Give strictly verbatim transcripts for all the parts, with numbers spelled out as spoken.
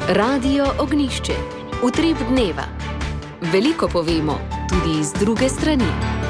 Radio Ognjišče. Utrip dneva. Veliko povemo, tudi iz druge strani.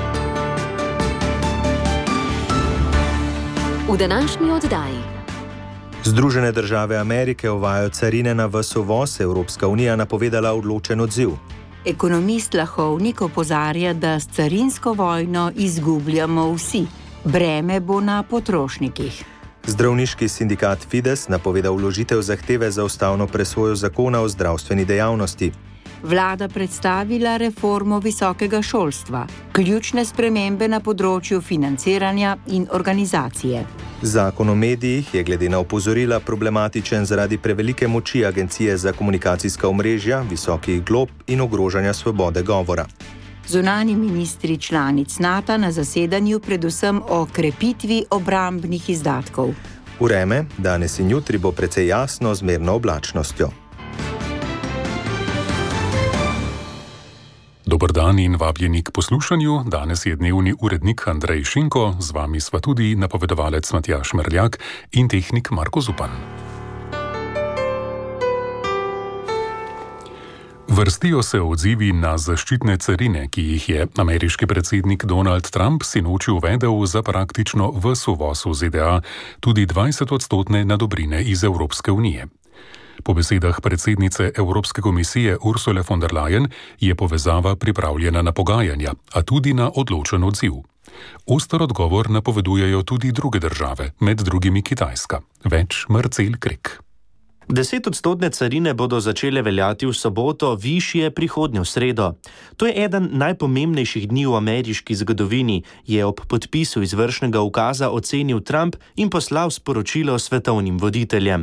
V današnji oddaji. Združene države Amerike uvajajo carine na ves uvoz, Evropska unija napovedala odločen odziv. Ekonomist Lahovnik opozarja, da s carinsko vojno izgubljamo vsi. Breme bo na potrošnikih. Zdravniški sindikat Fides napovedal vložitev zahteve za ustavno presojo zakona o zdravstveni dejavnosti. Vlada predstavila reformo visokega šolstva, ključne spremembe na področju financiranja in organizacije. Zakon o medijih je glede na opozorila problematičen zaradi prevelike moči Agencije za komunikacijska omrežja, visokih glob in ogrožanja svobode govora. Zunanji ministri članic NATO na zasedanju predvsem o krepitvi obrambnih izdatkov. Vreme danes in jutri bo precej jasno z zmerno oblačnostjo. Dober dan in vabljeni k poslušanju. Danes je dnevni urednik Andrej Šinko, z vami sva tudi napovedovalec Matjaž Merljak in tehnik Marko Zupan. Vrstijo se odzivi na zaščitne carine, ki jih je ameriški predsednik Donald Trump sinoči uvedel za praktično ves uvoz v ZDA, tudi dvajsetodstotne na dobrine iz Evropske unije. Po besedah predsednice Evropske komisije Ursule von der Leyen je povezava pripravljena na pogajanja, a tudi na odločen odziv. Oster odgovor napovedujejo tudi druge države, med drugimi Kitajska. Več Marcel Krek. Desetodstotne carine bodo začele veljati v soboto, višje prihodnjo sredo. To je eden najpomembnejših dni v ameriški zgodovini, je ob podpisu izvršnega ukaza ocenil Trump in poslal sporočilo svetovnim voditeljem.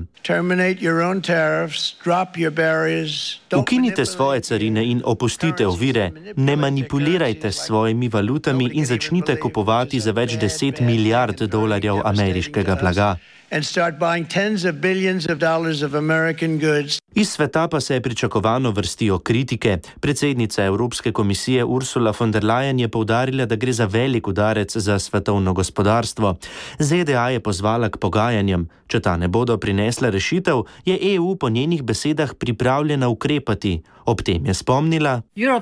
Ukinite svoje carine in opustite ovire, ne manipulirajte s svojimi valutami in začnite kupovati za več deset milijard dolarjev ameriškega blaga. And start buying tens of billions of dollars of American goods. Iz sveta pa se je pričakovano vrstijo kritike. Predsednica Evropske komisije Ursula von der Leyen je poudarila, da gre za velik udarec za svetovno gospodarstvo. ZDA je pozvala k pogajanjem. Če ta ne bodo prinesle rešitev, je E U po njenih besedah pripravljena ukrepati. Ob tem je spomnila: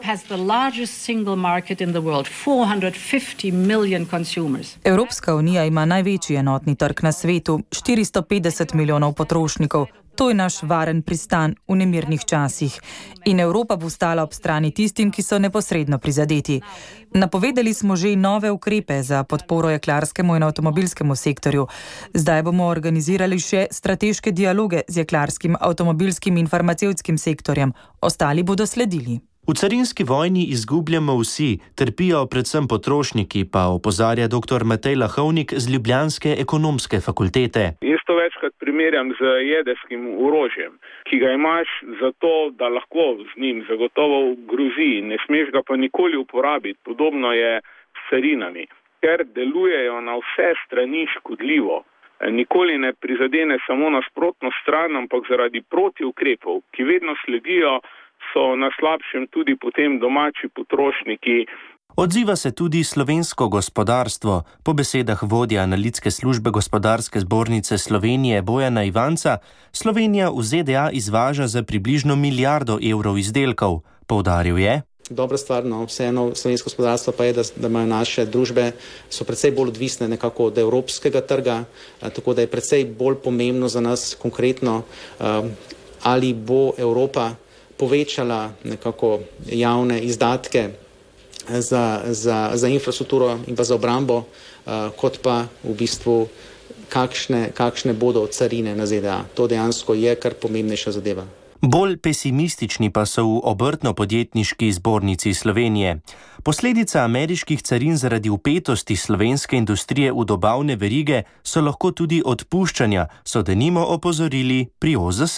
Evropska unija ima največji enotni trg na svetu, štiristo petdeset milijonov potrošnikov. To je naš varen pristan v nemirnih časih. In Evropa bo stala ob strani tistim, ki so neposredno prizadeti. Napovedali smo že nove ukrepe za podporo jeklarskemu in avtomobilskemu sektorju. Zdaj bomo organizirali še strateške dialoge z jeklarskim, avtomobilskim in farmacevtskim sektorjem. Ostali bodo sledili. V carinski vojni izgubljamo vsi, trpijo predvsem potrošniki, pa opozarja dr. Matej Lahovnik z ljubljanske ekonomske fakultete. Jaz to večkrat primerjam z jedrskim orožjem, ki ga imaš zato, da lahko z njim zagotovo grozi, ne smeš ga pa nikoli uporabiti. Podobno je s carinami, ker delujejo na vse strani škodljivo. Nikoli ne prizadene samo nasprotno stran, ampak zaradi protiukrepov, ki vedno sledijo, so na slabšem tudi potem domači potrošniki. Odziva se tudi slovensko gospodarstvo. Po besedah vodja analitske službe Gospodarske zbornice Slovenije Bojana Ivanca, Slovenija v ZDA izvaža za približno milijardo evrov izdelkov. Poudaril je: Dobra stvar, no, vseeno slovensko gospodarstvo pa je, da, da imajo naše družbe, so precej bolj odvisne nekako od evropskega trga, tako da je precej bolj pomembno za nas konkretno, ali bo Evropa povečala nekako javne izdatke za, za, za infrastrukturo in pa za obrambo, uh, kot pa v bistvu kakšne, kakšne bodo carine na ZDA. To dejansko je kar pomembnejša zadeva. Bolj pesimistični pa so v Obrtno-podjetniški zbornici Slovenije. Posledica ameriških carin zaradi vpetosti slovenske industrije v dobavne verige so lahko tudi odpuščanja, so denimo opozorili pri O Z S.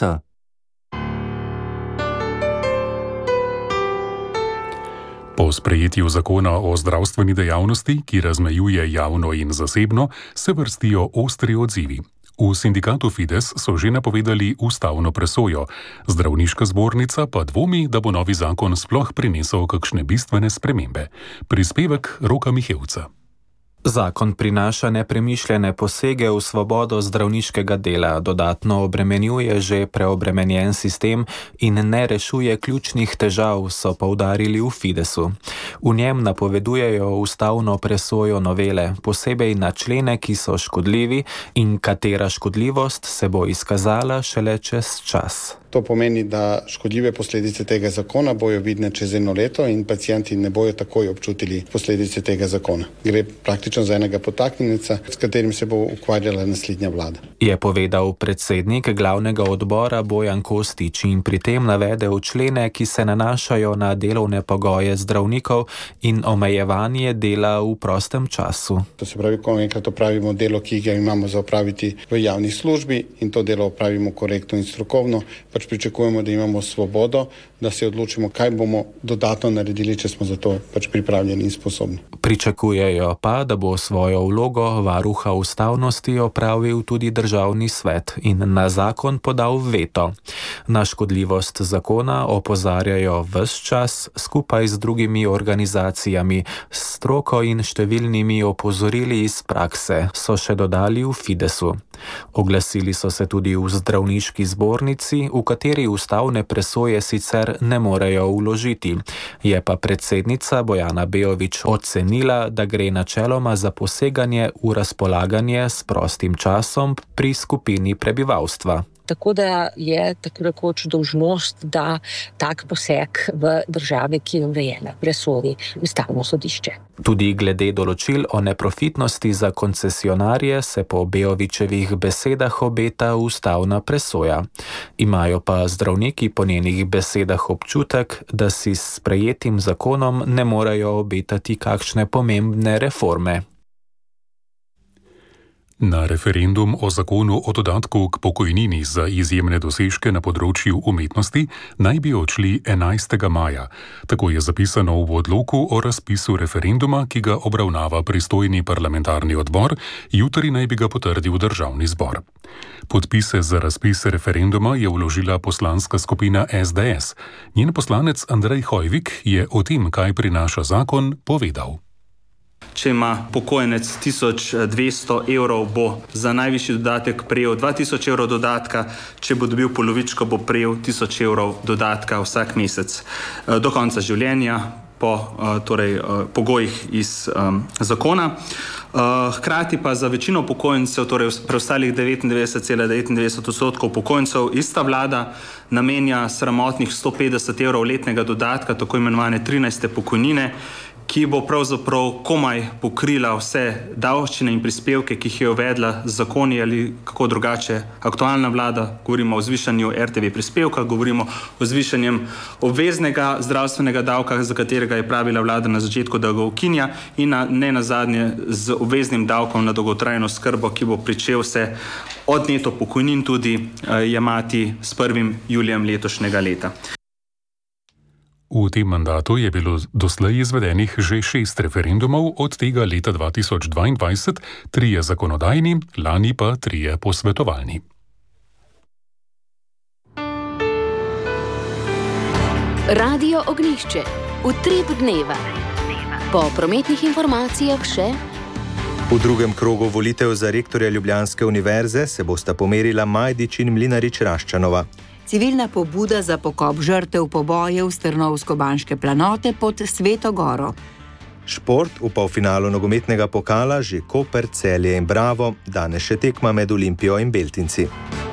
Po sprejetju zakona o zdravstveni dejavnosti, ki razmejuje javno in zasebno, se vrstijo ostri odzivi. V sindikatu Fides so že napovedali ustavno presojo, zdravniška zbornica pa dvomi, da bo novi zakon sploh prinesel kakšne bistvene spremembe. Prispevek Roka Mihevca. Zakon prinaša nepremišljene posege v svobodo zdravniškega dela, dodatno obremenjuje že preobremenjen sistem in ne rešuje ključnih težav, so poudarili v Fidesu. V njem napovedujejo ustavno presojo novele, posebej na člene, ki so škodljivi in katera škodljivost se bo izkazala šele čez čas. To pomeni, da škodljive posledice tega zakona bojo vidne čez eno leto in pacienti ne bojo takoj občutili posledice tega zakona. Gre praktično za enega potaknjenca, s katerim se bo ukvarjala naslednja vlada. Je povedal predsednik glavnega odbora Bojan Kostić in pri tem navedel člene, ki se nanašajo na delovne pogoje zdravnikov in omejevanje dela v prostem času. To se pravi, ko enkrat opravimo delo, ki ga imamo za opraviti v javni službi in to delo opravimo korektno in strokovno, pač pričakujemo, da imamo svobodo, da se odločimo, kaj bomo dodatno naredili, če smo za to pač pripravljeni in sposobni. Pričakujejo pa, da bo svojo vlogo varuha ustavnosti opravil tudi državni svet in na zakon podal veto. Na škodljivost zakona opozarjajo ves čas skupaj z drugimi organizacijami, stroko in številnimi opozorili iz prakse, so še dodali v Fidesu. Oglasili so se tudi v zdravniški zbornici, v kateri ustavne presoje sicer ne morejo vložiti. Je pa predsednica Bojana Beović ocenila, da gre načeloma za poseganje v razpolaganje s prostim časom pri skupini prebivalstva. Tako da je tako rekoč dolžnost, da tak poseg v državi, ki je urejena, presoji ustavno sodišče. Tudi glede določil o neprofitnosti za koncesionarje se po Beovićevih besedah obeta ustavna presoja. Imajo pa zdravniki po njenih besedah občutek, da si s sprejetim zakonom ne morejo obetati kakšne pomembne reforme. Na referendum o zakonu o dodatku k pokojnini za izjemne dosežke na področju umetnosti naj bi odšli enajstega maja. Tako je zapisano v odloku o razpisu referenduma, ki ga obravnava pristojni parlamentarni odbor, jutri naj bi ga potrdil državni zbor. Podpise za razpis referenduma je vložila poslanska skupina S D S. Njen poslanec Andrej Hojvik je o tem, kaj prinaša zakon, povedal. Če ima pokojnec tisoč dvesto evrov, bo za najvišji dodatek prejel dva tisoč evrov dodatka, če bo dobil polovičko, bo prejel tisoč evrov dodatka vsak mesec do konca življenja po torej, pogojih iz um, zakona. Uh, hkrati pa za večino pokojncev, torej preostalih devetindevetdeset cela devetindevetdeset odstotkov pokojncev, ista vlada namenja sramotnih sto petdeset evrov letnega dodatka, tako imenovane trinajste pokojnine, ki bo pravzaprav komaj pokrila vse davščine in prispevke, ki jih je uvedla z zakoni ali kako drugače aktualna vlada. Govorimo o zvišanju R T V prispevka, govorimo o zvišanjem obveznega zdravstvenega davka, za katerega je pravila vlada na začetku, da ga ukinja, in na, ne nazadnje z obveznim davkom na dolgotrajno oskrbo, ki bo pričel se od neto pokojnin tudi eh, jemati s prvim julijem letošnjega leta. V tem mandatu je bilo doslej izvedenih že šest referendumov, od tega leta dva tisoč dvaindvajset, trije zakonodajni, lani pa trije posvetovalni. Radio Ognjišče, utrip dneva. Po prometnih informacijah še... V drugem krogu volitev za rektorja Ljubljanske univerze se bosta pomerila Majdič in Mlinarič Raščanova. Civilna pobuda za pokop žrtev pobojev s Trnovsko-Banške planote pod Sveto Goro. Šport v polfinalu nogometnega pokala že Koper, Celje in Bravo, danes še tekma med Olimpijo in Beltinci.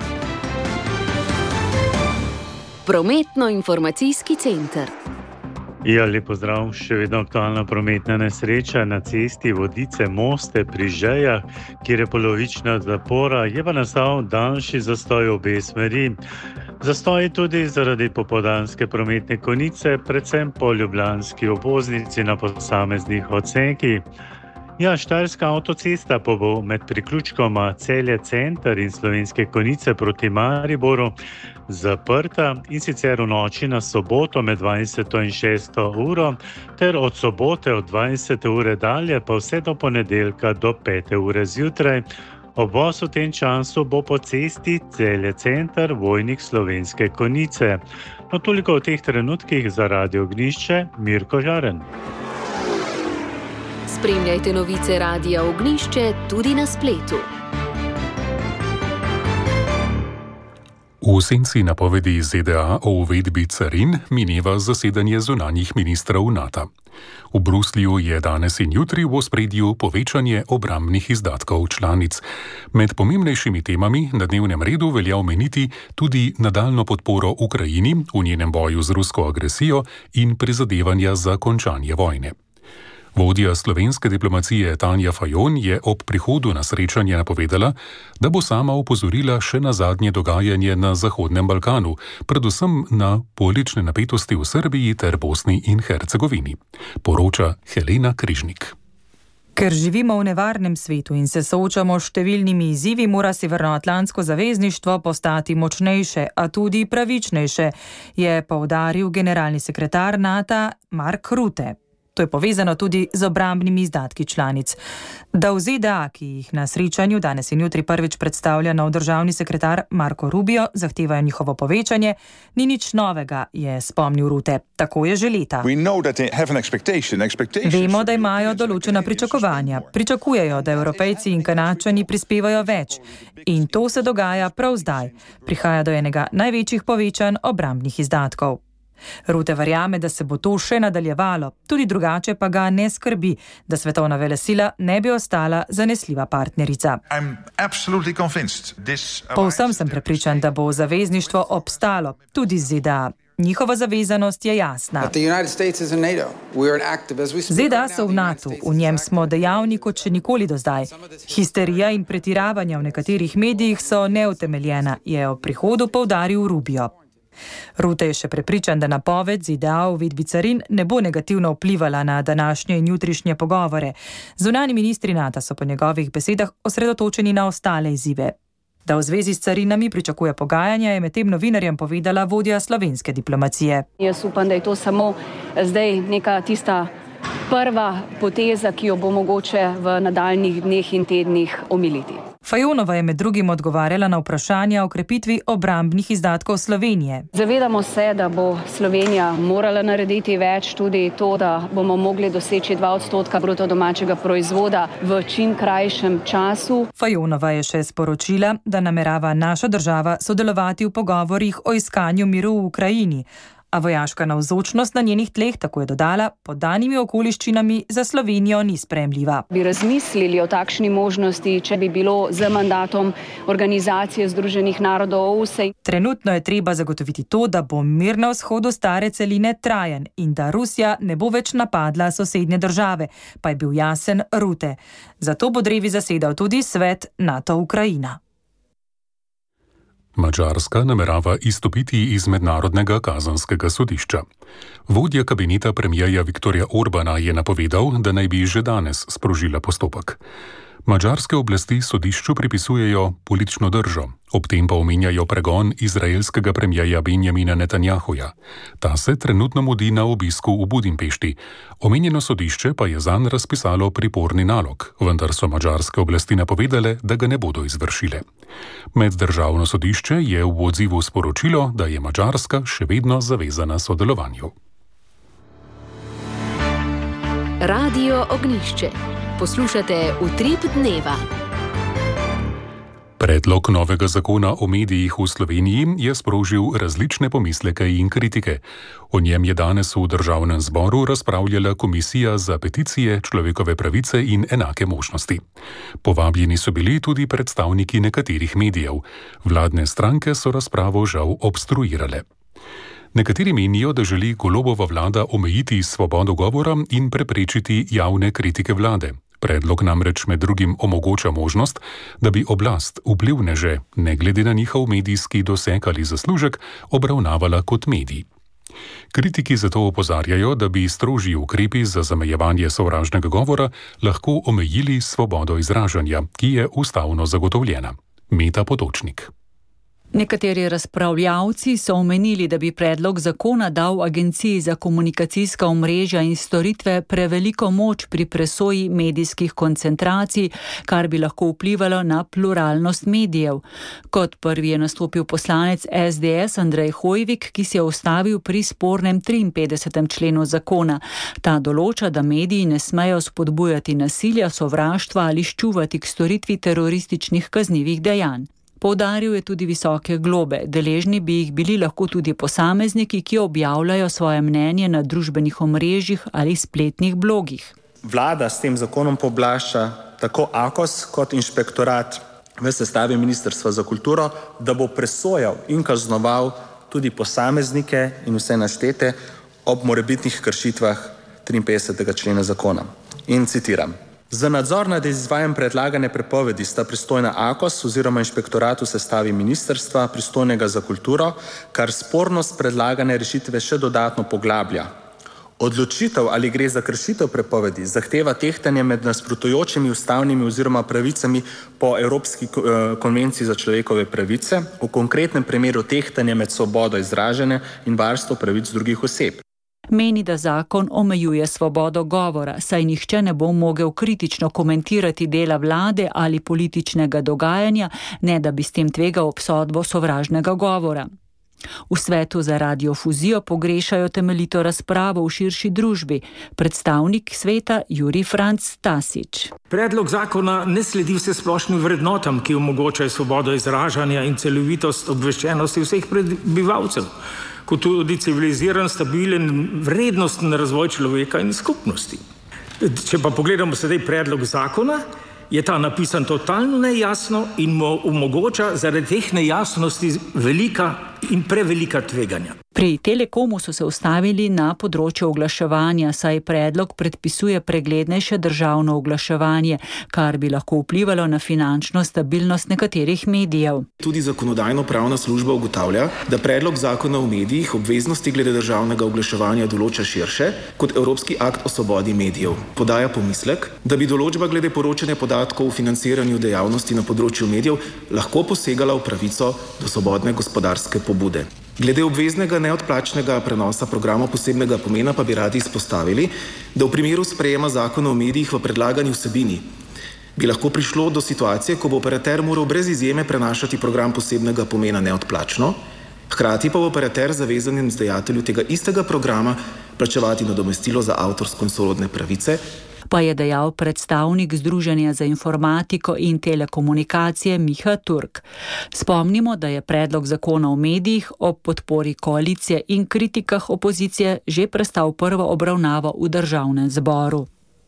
Prometno-informacijski center. Ja, lep pozdrav, še vedno aktualna prometna nesreča na cesti Vodice-Moste pri Žejah, kjer je polovična zapora, je pa nastal daljši zastoj v obe smeri. Zastoj tudi zaradi popoldanske prometne konice, predvsem po ljubljanski obvoznici na posameznih odsekih. Ja, Štajerska avtocesta pa bo med priključkoma Celje center in Slovenske Konjice proti Mariboru zaprta, in sicer v noči na soboto med dvajseto in šesto uro ter od sobote od dvajsete ure dalje pa vse do ponedeljka do pete ure zjutraj. Obvoz v tem času bo po cesti Celje center, Vojnik Slovenske Konjice. No, toliko v teh trenutkih za Radio Ognjišče, Mirko Žaren. Spremljajte novice Radia Ognišče tudi na spletu. V senci napovedi Z D A o uvedbi carin mineva zasedanje zunanjih ministrov NATO. V Bruslju je danes in jutri v ospredju povečanje obrambnih izdatkov članic. Med pomembnejšimi temami na dnevnem redu velja omeniti tudi nadaljno podporo Ukrajini v njenem boju z rusko agresijo in prizadevanja za končanje vojne. Vodja slovenske diplomacije Tanja Fajon je ob prihodu na srečanje napovedala, da bo sama opozorila še na zadnje dogajanje na Zahodnem Balkanu, predvsem na politične napetosti v Srbiji ter Bosni in Hercegovini, poroča Helena Križnik. Ker živimo v nevarnem svetu in se soočamo s številnimi izzivi, mora Severnoatlantsko zavezništvo postati močnejše, a tudi pravičnejše, je poudaril generalni sekretar NATO Mark Rutte. To je povezano tudi z obrambnimi izdatki članic. Da v Z D A, ki jih na srečanju danes in jutri prvič predstavlja nov državni sekretar Marco Rubio, zahtevajo njihovo povečanje, ni nič novega, je spomnil Rutte. Tako je že leta. Vemo, da imajo določena pričakovanja. Pričakujejo, da Evropejci in Kanadčani prispevajo več. In to se dogaja prav zdaj. Prihaja do enega največjih povečanj obrambnih izdatkov. Rutte verjame, da se bo to še nadaljevalo, tudi drugače pa ga ne skrbi, da svetovna velesila ne bi ostala zanesljiva partnerica. Povsem sem prepričan, da bo zavezništvo obstalo, tudi Z D A. Njihova zavezanost je jasna. Z D A so v NATO, v njem smo dejavni kot še nikoli do zdaj. Histerija in pretiravanja v nekaterih medijih so neutemeljena, je ob prihodu poudaril Rubio. Rutte je še prepričan, da napoved Z D A o uvedbi carin ne bo negativno vplivala na današnje in jutrišnje pogovore. Zunanji ministri NATO so po njegovih besedah osredotočeni na ostale izzive. Da v zvezi s carinami pričakuje pogajanja, je medtem novinarjem povedala vodja slovenske diplomacije. Jaz upam, da je to samo zdaj neka tista prva poteza, ki jo bo mogoče v nadaljnjih dneh in tednih omiliti. Fajonova je med drugim odgovarjala na vprašanja o krepitvi obrambnih izdatkov Slovenije. Zavedamo se, da bo Slovenija morala narediti več, tudi to, da bomo mogli doseči dva odstotka bruto domačega proizvoda v čim krajšem času. Fajonova je še sporočila, da namerava naša država sodelovati v pogovorih o iskanju miru v Ukrajini, a vojaška navzočnost na njenih tleh, tako je dodala, pod danimi okoliščinami za Slovenijo ni sprejemljiva. Bi razmislili o takšni možnosti, če bi bilo z mandatom Organizacije združenih narodov O V S E. Trenutno je treba zagotoviti to, da bo mir na vzhodu stare celine trajen in da Rusija ne bo več napadla sosednje države, pa je bil jasen Rutte. Zato bo drevi zasedal tudi svet NATO-Ukrajina. Madžarska namerava izstopiti iz mednarodnega kazanskega sodišča. Vodja kabineta premijerja Viktorja Orbana je napovedal, da naj bi že danes sprožila postopek. Madžarske oblasti sodišču pripisujejo politično držo, ob tem pa omenjajo pregon izraelskega premijerja Benjamina Netanjahuja. Ta se trenutno mudi na obisku v Budimpešti. Omenjeno sodišče pa je zanj razpisalo priporni nalog, vendar so madžarske oblasti napovedale, da ga ne bodo izvršile. Meddržavno sodišče je v odzivu sporočilo, da je Madžarska še vedno zavezana sodelovanju. Radio Ognišče. Poslušate Utrip dneva. Predlog novega zakona o medijih v Sloveniji je sprožil različne pomisleke in kritike. O njem je danes v državnem zboru razpravljala Komisija za peticije, človekove pravice in enake možnosti. Povabljeni so bili tudi predstavniki nekaterih medijev. Vladne stranke so razpravo žal obstruirale. Nekateri menijo, da želi Golobova vlada omejiti svobodo govora in preprečiti javne kritike vlade. Predlog namreč med drugim omogoča možnost, da bi oblast vplivneže, ne glede na njihov medijski doseg ali zaslužek, obravnavala kot medij. Kritiki zato opozarjajo, da bi strožji ukrepi za zamejevanje sovražnega govora lahko omejili svobodo izražanja, ki je ustavno zagotovljena. Meta Potočnik. Nekateri razpravljavci so omenili, da bi predlog zakona dal Agenciji za komunikacijska omrežja in storitve preveliko moč pri presoji medijskih koncentracij, kar bi lahko vplivalo na pluralnost medijev. Kot prvi je nastopil poslanec S D S Andrej Hojvik, ki se je ustavil pri spornem triinpetdesetem členu zakona. Ta določa, da mediji ne smejo spodbujati nasilja, sovraštva ali ščuvati k storitvi terorističnih kaznivih dejanj. Poudaril je tudi visoke globe, deležni bi jih bili lahko tudi posamezniki, ki objavljajo svoje mnenje na družbenih omrežjih ali spletnih blogih. Vlada s tem zakonom pooblašča tako AKOS kot inšpektorat v sestavi Ministrstva za kulturo, da bo presojal in kaznoval tudi posameznike in vse naštete ob morebitnih kršitvah triinpetdesetega člena zakona. In citiram: za nadzor nad izvajanjem predlagane prepovedi sta pristojna AKOS oziroma inšpektorat v sestavi ministrstva, pristojnega za kulturo, kar spornost predlagane rešitve še dodatno poglablja. Odločitev, ali gre za kršitev prepovedi, zahteva tehtanje med nasprotujočimi ustavnimi oziroma pravicami po Evropski konvenciji za človekove pravice, v konkretnem primeru tehtanje med svobodo izražanja in varstvo pravic drugih oseb. Meni, da zakon omejuje svobodo govora, saj nihče ne bo mogel kritično komentirati dela vlade ali političnega dogajanja, ne da bi s tem tvegal obsodbo sovražnega govora. V svetu za radiofuzijo pogrešajo temeljito razpravo v širši družbi. Predstavnik sveta Jurij Franc Tasič. Predlog zakona ne sledi vsesplošnim vrednotam, ki omogočajo svobodo izražanja in celovitost obveščenosti vseh prebivalcev, kot tudi civiliziran, stabilen, vrednosten razvoj človeka in skupnosti. Če pa pogledamo sedaj predlog zakona, je ta napisan totalno nejasno in mu omogoča zaradi teh nejasnosti velika in prevelika tveganja. Pri Telekomu so se ustavili na področju oglaševanja, saj predlog predpisuje preglednejše državno oglaševanje, kar bi lahko vplivalo na finančno stabilnost nekaterih medijev. Tudi zakonodajno-pravna služba ugotavlja, da predlog zakona o medijih obveznosti glede državnega oglaševanja določa širše kot Evropski akt o svobodi medijev. Podaja pomislek, da bi določba glede poročanja podatkov o financiranju dejavnosti na področju medijev lahko posegala v pravico do svobodne gospodarske pobude. Glede obveznega neodplačnega prenosa programa posebnega pomena pa bi radi izpostavili, da v primeru sprejema zakona o medijih v predlagani vsebini bi lahko prišlo do situacije, ko bo operater moral brez izjeme prenašati program posebnega pomena neodplačno, hkrati pa bo operater zavezan izdajatelju tega istega programa plačevati nadomestilo za avtorsko in sorodne pravice, pa je dejal predstavnik Združenja za informatiko in telekomunikacije Miha Turk. Spomnimo, da je predlog zakona o medijih ob podpori koalicije in kritikah opozicije že prestal prvo obravnavo v državnem zboru.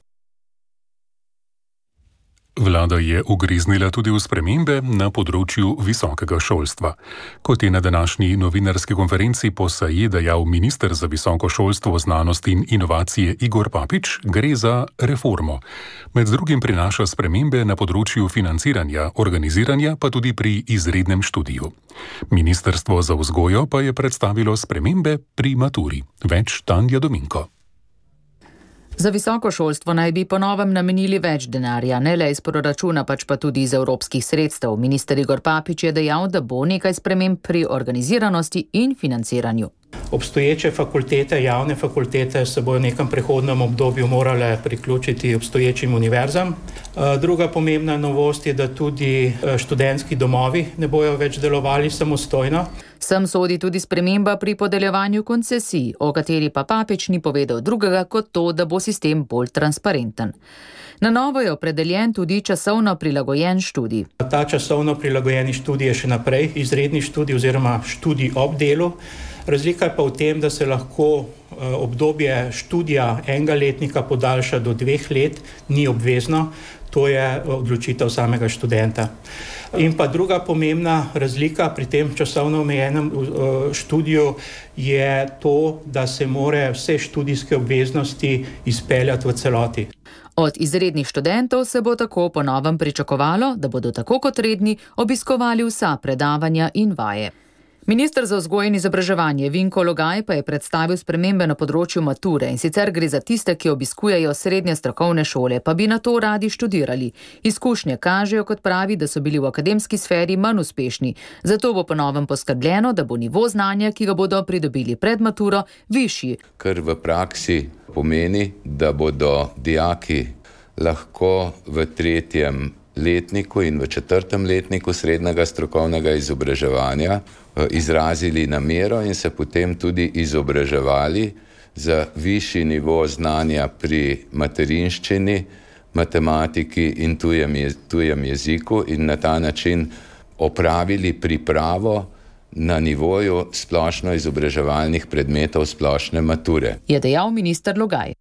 Vlada je ugriznila tudi v spremembe na področju visokega šolstva. Kot je na današnji novinarski konferenci po seji dejal minister za visoko šolstvo, znanost in inovacije Igor Papič, gre za reformo. Med drugim prinaša spremembe na področju financiranja, organiziranja pa tudi pri izrednem študiju. Ministrstvo za vzgojo pa je predstavilo spremembe pri maturi. Več Tanja Dominko. Za visoko šolstvo naj bi po novem namenili več denarja, ne le iz proračuna, pač pa tudi iz evropskih sredstev. Minister Igor Papič je dejal, da bo nekaj sprememb pri organiziranosti in financiranju. Obstoječe fakultete, javne fakultete se bodo v nekem prehodnem obdobju morale priključiti obstoječim univerzam. Druga pomembna novost je, da tudi študentski domovi ne bojo več delovali samostojno. Sem sodi tudi sprememba pri podeljevanju koncesij, o kateri pa Papič ni povedal drugega kot to, da bo sistem bolj transparenten. Na novo je opredeljen tudi časovno prilagojen študij. Ta časovno prilagojeni študij je še naprej izredni študij oziroma študij ob delu. Razlika je pa v tem, da se lahko obdobje študija enega letnika podaljša do dveh let, ni obvezno, to je odločitev samega študenta. In pa druga pomembna razlika pri tem časovno omejenem študiju je to, da se more vse študijske obveznosti izpeljati v celoti. Od izrednih študentov se bo tako po novem pričakovalo, da bodo tako kot redni obiskovali vsa predavanja in vaje. Minister za vzgojo in izobraževanje Vinko Logaj pa je predstavil spremembe na področju mature, in sicer gre za tiste, ki obiskujejo srednje strokovne šole, pa bi na to radi študirali. Izkušnje kažejo, kot pravi, da so bili v akademski sferi manj uspešni. Zato bo po novem poskrbljeno, da bo nivo znanja, ki ga bodo pridobili pred maturo, višji. Kar v praksi pomeni, da bodo dijaki lahko v tretjem letniku in v četrtem letniku srednjega strokovnega izobraževanja izrazili namero in se potem tudi izobraževali za višji nivo znanja pri materinščini, matematiki in tujem, tujem jeziku in na ta način opravili pripravo na nivoju splošno izobraževalnih predmetov splošne mature. Je dejal minister Logaj.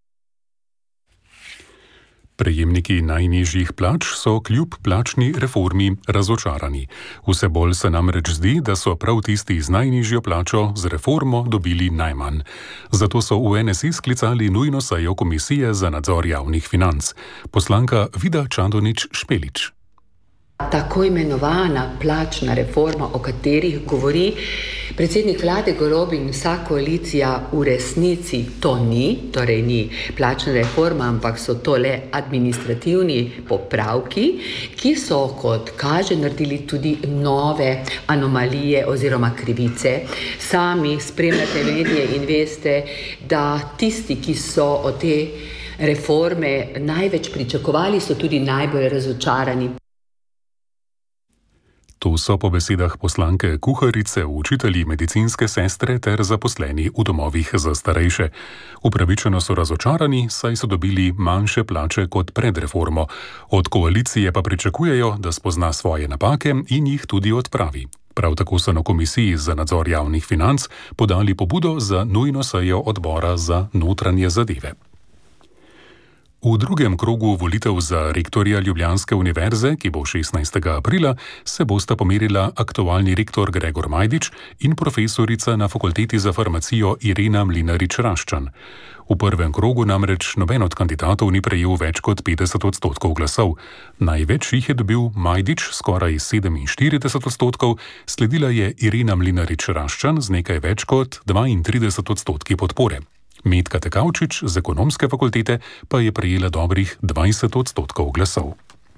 Prejemniki najnižjih plač so kljub plačni reformi razočarani. Vse bolj se namreč zdi, da so prav tisti z najnižjo plačo z reformo dobili najmanj. Zato so v N S I sklicali nujno sejo Komisije za nadzor javnih financ. Poslanka Vida Čadonič Špelič. Tako imenovana plačna reforma, o katerih govori predsednik vlade Golob in vsa koalicija, v resnici to ni, torej ni plačna reforma, ampak so to le administrativni popravki, ki so, kot kaže, naredili tudi nove anomalije oziroma krivice. Sami spremljate medije in veste, da tisti, ki so od te reforme največ pričakovali, so tudi najbolj razočarani. To so po besedah poslanke kuharice, učitelji, medicinske sestre ter zaposleni v domovih za starejše. Upravičeno so razočarani, saj so dobili manjše plače kot pred reformo. Od koalicije pa pričakujejo, da spozna svoje napake in jih tudi odpravi. Prav tako so na Komisiji za nadzor javnih financ podali pobudo za nujno sejo odbora za notranje zadeve. V drugem krogu volitev za rektorja Ljubljanske univerze, ki bo šestnajstega aprila, se bosta pomerila aktualni rektor Gregor Majdič in profesorica na Fakulteti za farmacijo Irena Mlinarič-Raščan. V prvem krogu namreč noben od kandidatov ni prejel več kot petdeset odstotkov glasov. Največ jih je dobil Majdič, skoraj sedeminštirideset odstotkov, sledila je Irena Mlinarič-Raščan z nekaj več kot dvaintrideset odstotki podpore. Metka Tekavčič z ekonomske fakultete pa je prejela dobrih dvajset odstotkov glasov.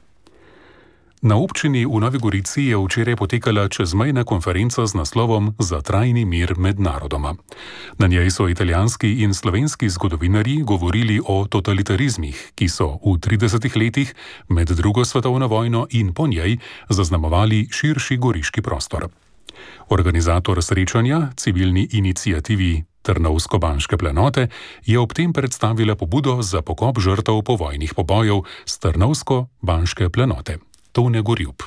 Na občini v Novi Gorici je včeraj potekala čezmejna konferenca z naslovom Za trajni mir med narodoma. Na njej so italijanski in slovenski zgodovinarji govorili o totalitarizmih, ki so v tridesetih letih med drugo svetovno vojno in po njej zaznamovali širši goriški prostor. Organizator srečanja, civilni iniciativi Trnovsko-Banške planote, je ob tem predstavila pobudo za pokop žrtev povojnih pobojev s Trnovsko-Banške planote. Tone Gorjub.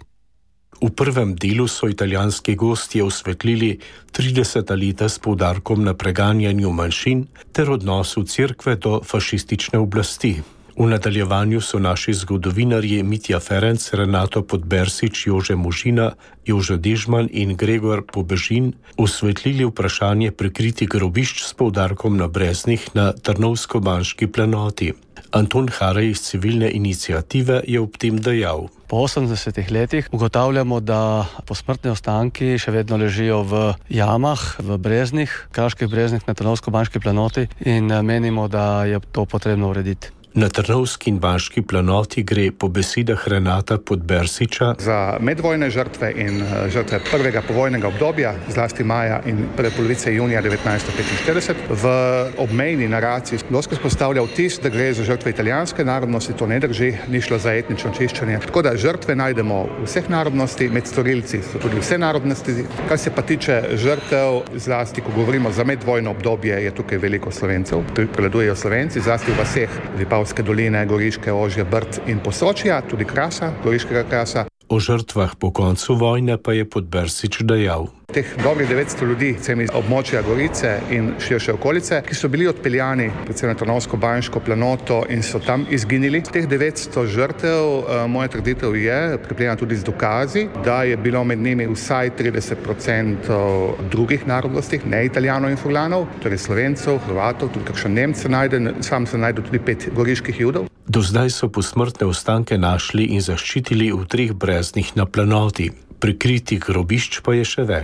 V prvem delu so italijanski gostje osvetlili trideseta leta s poudarkom na preganjanju manjšin ter odnosu cerkve do fašistične oblasti. V nadaljevanju so naši zgodovinarji Mitja Ferenc, Renato Podbersič, Jože Možina, Jože Dežman in Gregor Pobežin osvetlili vprašanje prikritih grobišč s poudarkom na breznih na Trnovsko-Banški planoti. Anton Harej iz civilne iniciative je ob tem dejal. Po osemdesetih letih ugotavljamo, da posmrtni ostanki še vedno ležijo v jamah, v breznih, kraških breznih na Trnovsko-Banški planoti in menimo, da je to potrebno urediti. Na Trnovski in Banški planoti gre po besedah Renata Podbersiča za medvojne žrtve in žrtve prvega povojnega obdobja, zlasti maja in prve polovice junija devetnajststo petinštirideset. V obmejni naraciji lahko vzpostavlja vtis, da gre za žrtve italijanske narodnosti, to ne drži, ni šlo za etnično čiščenje. Tako da žrtve najdemo vseh narodnosti, med storilci so tudi vse narodnosti. Kar se pa tiče žrtev, zlasti ko govorimo za medvojno obdobje, je tukaj veliko Slovencev, prevladujejo Slovenci, zlasti v vaseh Vipavske doline, Goriške, Ožje, Brd in Posočja, tudi Krasa, Goriškega Krasa. O žrtvah po koncu vojne pa je Podbersič dejal. Teh dobrih devetsto ljudi, predvsem iz območja Gorice in širše okolice, ki so bili odpeljani predvsem na Trnovsko-Banško planoto in so tam izginili. Teh devetsto žrtev, moja trditev je, pripljena tudi z dokazi, da je bilo med njimi vsaj trideset procentov drugih narodnosti, ne Italijanov in Furlanov, torej Slovencev, Hrvatov, tudi kakšen Nemce najde, sam se najde tudi pet goriških Judov. Do zdaj so posmrtne ostanke našli in zaščitili v treh breznih na planoti. Prikritih grobišč pa je še več.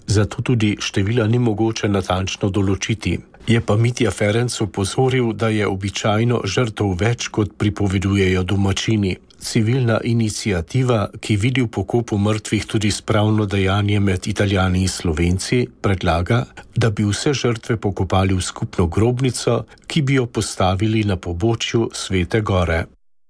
zato tudi števila ni mogoče natančno določiti. Je pa Mitja Ferenc opozoril, da je običajno žrtev več, kot pripovedujejo domačini. Civilna iniciativa, ki vidi v pokopu mrtvih tudi spravno dejanje med Italijani in Slovenci, predlaga, da bi vse žrtve pokopali v skupno grobnico, ki bi jo postavili na pobočju Svete Gore.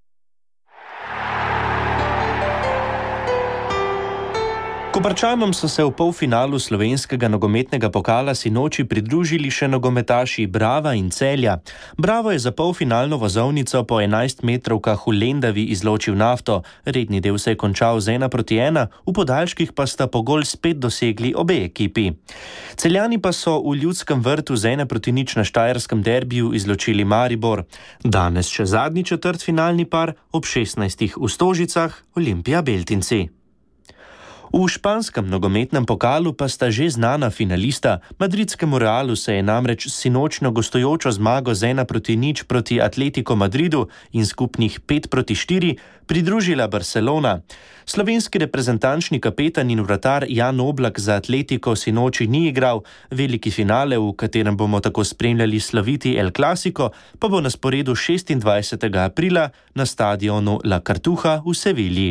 Koprčanom so se v polfinalu slovenskega nogometnega pokala sinoči pridružili še nogometaši Brava in Celja. Bravo je za polfinalno vozovnico po enajstmetrovkah v Lendavi izločil Nafto. Redni del se je končal z ena proti ena, v podaljških pa sta po gol spet dosegli obe ekipi. Celjani pa so v Ljudskem vrtu z ena proti nič na štajerskem derbiju izločili Maribor. Danes še zadnji četrtfinalni par ob šestnajstih v Stožicah, Olimpija Beltinci. V španskem nogometnem pokalu pa sta že znana finalista. Madridskemu Realu se je namreč sinočnjo gostujočo zmago z ena proti nič proti Atletico Madridu in skupnih pet proti štiri pridružila Barcelona. Slovenski reprezentančni kapetan in vratar Jan Oblak za Atletico sinoči ni igral. Veliki finale, v katerem bomo tako spremljali slaviti El Clasico, pa bo na sporedu šestindvajsetega aprila na stadionu La Cartuja v Sevilji.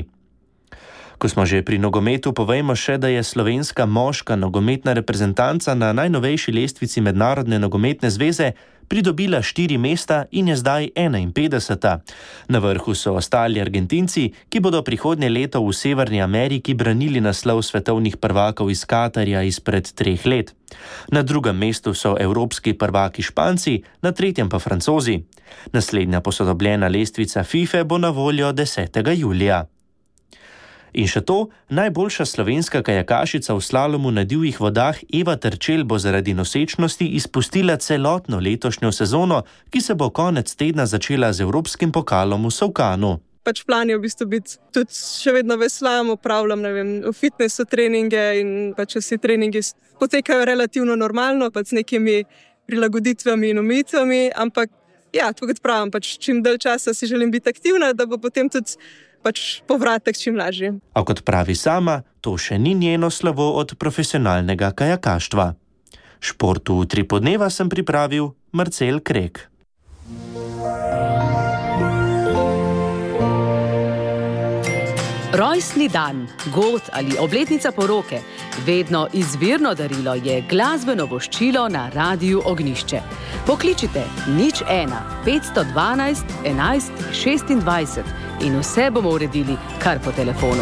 Ko smo že pri nogometu, povejmo še, da je slovenska moška nogometna reprezentanca na najnovejši lestvici Mednarodne nogometne zveze pridobila štiri mesta in je zdaj enainpetdeseta. Na vrhu so ostali Argentinci, ki bodo prihodnje leto v Severni Ameriki branili naslov svetovnih prvakov iz Katarja izpred treh let. Na drugem mestu so evropski prvaki Španci, na tretjem pa Francozi. Naslednja posodobljena lestvica FIFA bo na voljo desetega julija. In še to, najboljša slovenska kajakašica v slalomu na divjih vodah Eva Terčelj bo zaradi nosečnosti izpustila celotno letošnjo sezono, ki se bo konec tedna začela z evropskim pokalom v Solkanu. Pač plan je v bistvu biti tudi še vedno veslam, upravljam, ne vem, v fitnessu treninge in pač vsi treningi potekajo relativno normalno, pač z nekimi prilagoditvami in omejitvami, ampak ja, tako kot pravim, pač čim dalj časa si želim biti aktivna, da bo potem tudi pač povratek čim lažji. A kot pravi sama, to še ni njeno slovo od profesionalnega kajakaštva. Športu tri podneva sem pripravil Marcel Krek. Rojstni dan, god ali obletnica poroke, vedno izvirno darilo je glasbeno voščilo na Radiu Ognjišče. Pokličite nič ena petsto dvanajst enajst šestindvajset in vse bomo uredili kar po telefonu.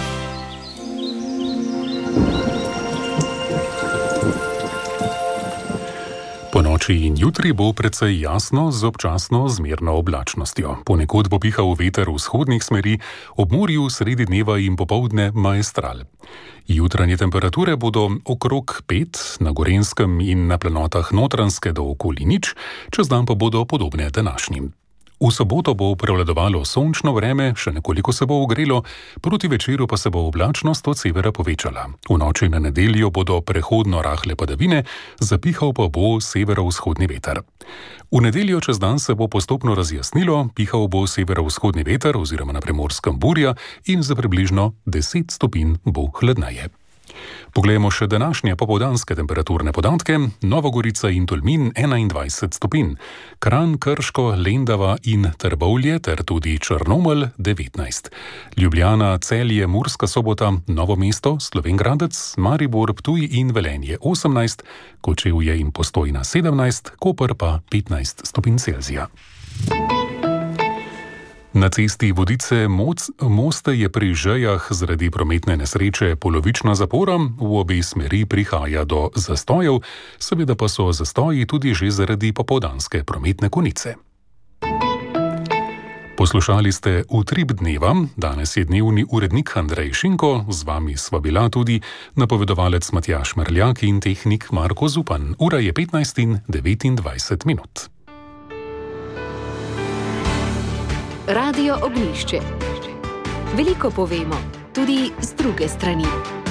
Po noči in jutri bo precej jasno z občasno zmerno oblačnostjo. Ponekod bo pihal veter vzhodnih smeri, ob morju sredi dneva in popoldne maestral. Jutranje temperature bodo okrog pet, na Gorenjskem in na planotah Notranjske do okoli nič, čez dan pa bodo podobne današnjim. V soboto bo prevladovalo sončno vreme, še nekoliko se bo ogrelo, proti večeru pa se bo oblačnost od severa povečala. V noči na nedeljo bodo prehodno rahle padavine, zapihal pa bo severovzhodni veter. V nedeljo čez dan se bo postopno razjasnilo, pihal bo severovzhodni veter oziroma na Primorskem burja in za približno deset stopinj bo hladneje. Poglejmo še današnje popoldanske temperaturne podatke. Nova Gorica in Tolmin enaindvajset stopinj, Kranj, Krško, Lendava in Trbovlje ter tudi Črnomelj devetnajst. Ljubljana, Celje, Murska Sobota, Novo mesto, Slovenj Gradec, Maribor, Ptuj in Velenje osemnajst, Kočevje in Postojna sedemnajst, Koper pa petnajst stopinj Celzija. Na cesti Vodice Moste je pri Žejah zaradi prometne nesreče polovična zapora, v obe smeri prihaja do zastojev, seveda pa so zastoji tudi že zaradi popoldanske prometne konice. Poslušali ste Utrip dneva, danes je dnevni urednik Andrej Šinko, z vami sva bila tudi napovedovalec Matjaž Merljak in tehnik Marko Zupan. Ura je petnajst in devetindvajset minut. Radio Ognjišče. Veliko povemo, tudi z druge strani.